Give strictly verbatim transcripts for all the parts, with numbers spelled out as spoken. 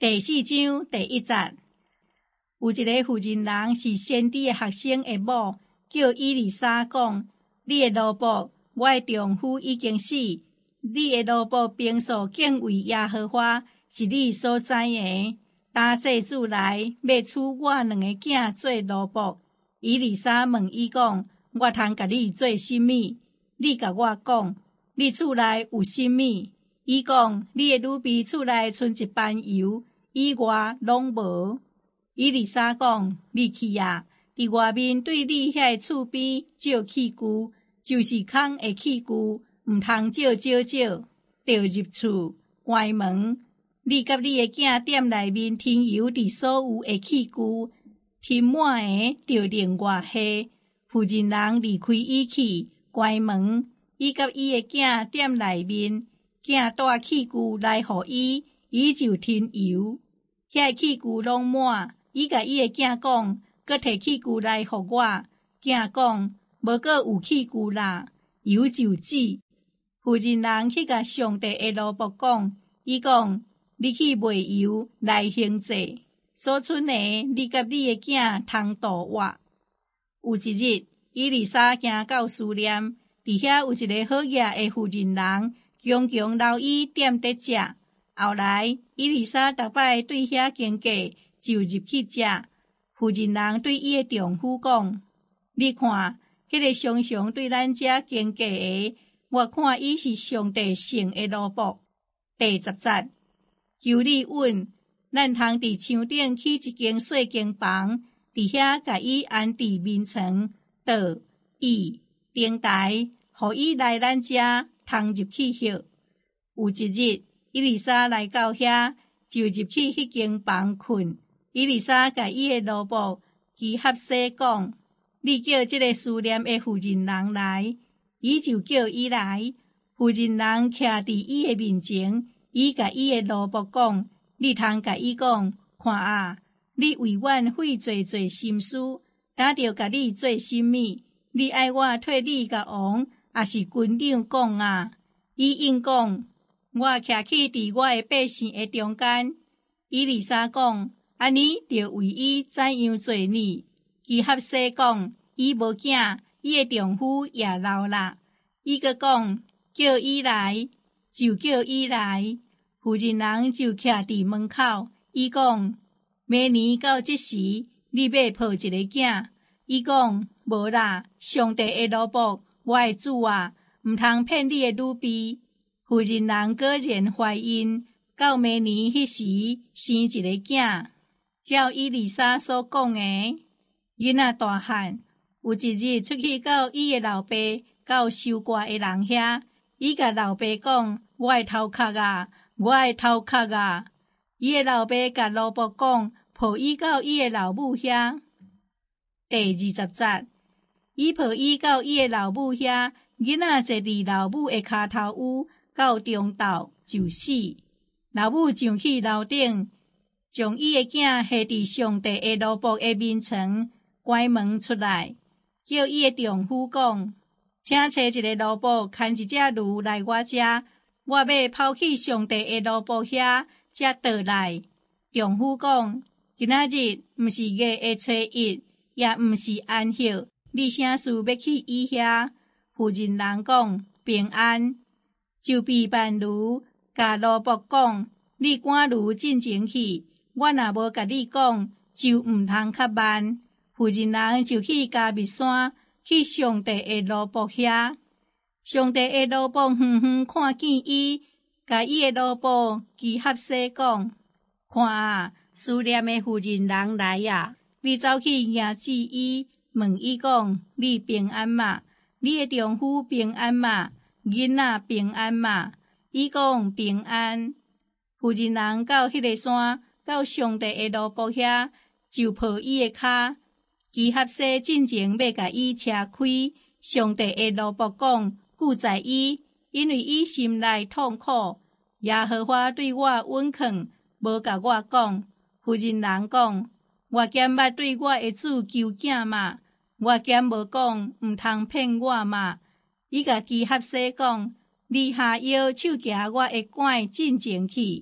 第四章第一节，有一个妇人人是先知的学生的某，叫伊丽莎讲：你的奴仆，我的丈夫已经死，你的奴仆平素敬畏耶和华，是你所知的。打祭主来，要娶我两个囝做奴仆。伊丽莎问伊讲：我通甲你做甚物？你甲我讲，你厝内有甚物？伊讲：你的女婢厝内剩一班油。以外拢无。伊丽莎讲：你去啊，伫外面对你遐厝边照器具，就是空的器具，毋通照照照，着入厝关门。你甲你的囝店内面添油伫所有的器具，添满的着另外下。妇人人离开伊去，关门。伊甲伊的囝店内面，囝带器具来互伊。伊就添油，遐器具拢满。伊甲伊的囝讲，搁摕器具来互我。囝讲，无搁有器具啦，油就止。妇人人去甲上帝的奴仆讲，伊讲，你去买油来行祭，所剩的你甲你的囝通度活。有一日，伊丽莎行到书念，伫遐有一个好野的妇人人，强强留伊踮伫食。后来，伊丽莎逐摆对遐经过，就入去食。妇人人对伊的丈夫讲：你看，迄个常常对咱遮经过的，我看伊是上帝圣的奴仆。第十节，求你稳，咱通伫墙顶起一间细间房，伫遐甲伊安置眠床、桌、椅、灯台，互伊来咱遮通入去歇。有一日，伊丽莎来到遐，就入去迄间房困。伊丽莎甲伊的奴仆基哈西讲：你叫这个思念的妇人人来。伊就叫伊来。妇人人徛伫伊的面前，伊甲伊的奴仆讲：你通甲伊讲，看啊，你为阮费济济心思，打着甲你做甚物？你爱我替你甲王，也是军长讲啊？伊应讲：我徛起伫我的百姓的中间。伊丽莎讲：安尼着为伊怎样做呢？基哈西讲：伊无囝，伊的丈夫也老啦。伊阁讲：叫伊来，就叫伊来。妇人人就徛伫门口。伊讲：明年到即时，你要抱一个囝。伊讲：无啦，上帝的奴仆，我的主啊，毋通骗你的女婢。妇人人果然怀孕，到明年迄时生一个囝。照伊丽莎所讲的，囡仔大汉。有一日出去到伊的老爸，到收割的人遐，伊甲老爸讲：我的头壳啊，我的头壳啊。伊的老爸甲奴仆讲，抱伊到伊的老母遐。第二十节，伊抱伊到伊的老母遐，囡仔坐伫老母的骹头屋。到中昼就死，老母上去楼顶，将伊的囝下伫上帝的奴仆的面床，关门出来，叫伊的丈夫讲：请找一个奴仆牵一只驴来我遮，我要抛去上帝的奴仆遐，才倒来。丈夫讲：今仔日毋是月的初一，也毋是安息，你啥事要去伊遐？妇人人讲：平安。就备办驴，甲奴仆讲：你赶驴进前去，我若无甲你讲，就毋通较慢。妇人人就去加密山，去上帝的奴仆遐。上帝的奴仆远远看见伊，甲伊的奴仆基哈西讲：看啊，思念的妇人人来啊！你走去迎接伊，问伊讲：你平安嘛？你的丈夫平安嘛？囡仔平安嘛？伊讲平安。妇人人到迄个山，到上帝的奴仆遐，就抱伊的骹。基哈西进前要甲伊车开，上帝的奴仆讲：救在伊，因为伊心内痛苦。耶和华对我允肯，无甲我讲。妇人人讲：我兼捌对我的主求囝嘛？我兼无讲毋通骗我嘛？伊甲基哈西讲：你下腰手夹我的拐进前去。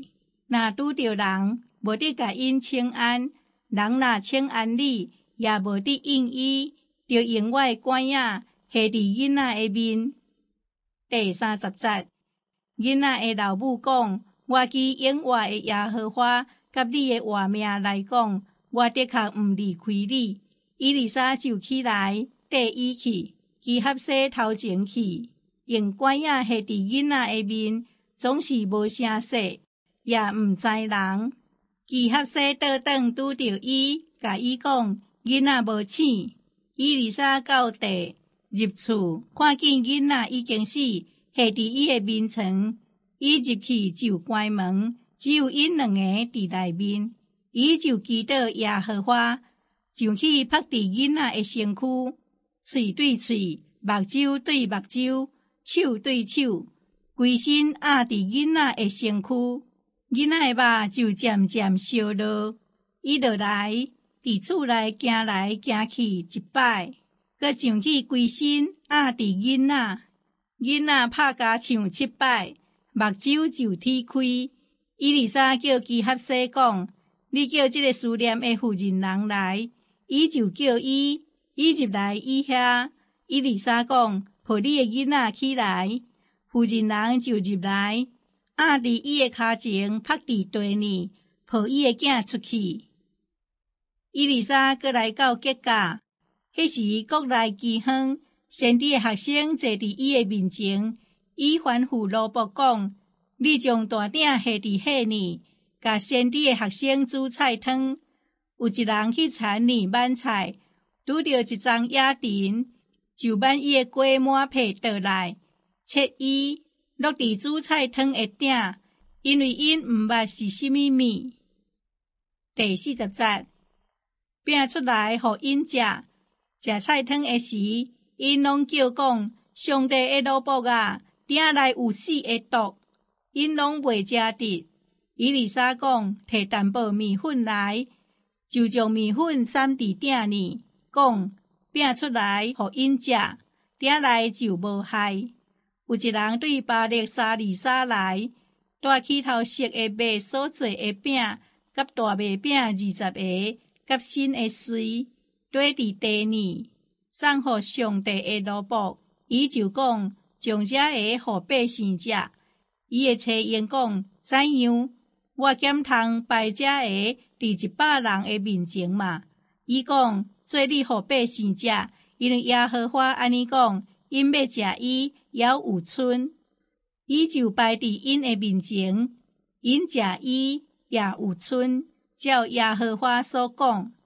若拄着人，无得甲因请安，人若请安你，也无得应伊，着用我的管仔下伫囡仔的面。第三十节，囡仔的老母讲：我记永活的耶和华甲你的活命来讲，我的确毋离开你。伊丽莎就起来，缀伊去，基合西头前去，用管仔下伫囡仔的面，总是无声说，也毋知人。基合西倒转拄着伊，甲伊讲：囡仔无醒。伊丽莎到地入厝，看见囡仔已經死，下伫伊的面床。伊入去就關門，只有因兩個佇內面。伊就祈禱耶和華，上去拍佇囡仔的身軀，喙對喙，目睭對目睭，手對手，規身壓佇囡仔的身軀。囡仔的肉就漸漸燒落。伊落來，佇厝內行來行去一擺，閣上去規身壓佇囡仔。囡仔拍甲唱七擺，目睭就天開。伊麗莎叫基合西講：你叫這個思念的婦人人來。伊就叫伊，伊入來伊遐。伊麗莎講：抱你的囡仔起來。婦人人就入來，壓佇伊的骹前，拍佇地呢，抱伊的囝出去。伊麗莎閣來到吉甲，迄時國內饑荒，先知的學生坐佇伊的面前，伊吩咐羅卜講：你將大鼎下佇遐呢，甲先知的學生煮菜湯。有一人去田裡挽菜，拄着一欉野藤，就挽伊的瓜滿被倒來，切伊落佇煮菜湯的鼎，因為因毋捌是甚物物。第四十節，餅出來互因食，食菜湯的時，因攏叫講：上帝的蘿蔔啊，鼎內有死的毒，因攏袂食得。伊麗莎講：摕淡薄麵粉來。就將麵粉散佇鼎裡，講餅出來，互因食，鼎內就無害。有一人對巴力沙利沙來，帶起頭色的麥所做的餅，甲大麥餅二十個，甲新的水，堆佇地裡，送互上帝的蘿蔔。伊就講將這個互百姓食。伊的妻因講：怎樣？我檢通擺這個佇一百人的面前嘛。伊講：做你互百姓食，因為耶和華安尼講，因要食伊也有剩。伊就擺佇因的面前，因食伊也有剩，照耶和華所講。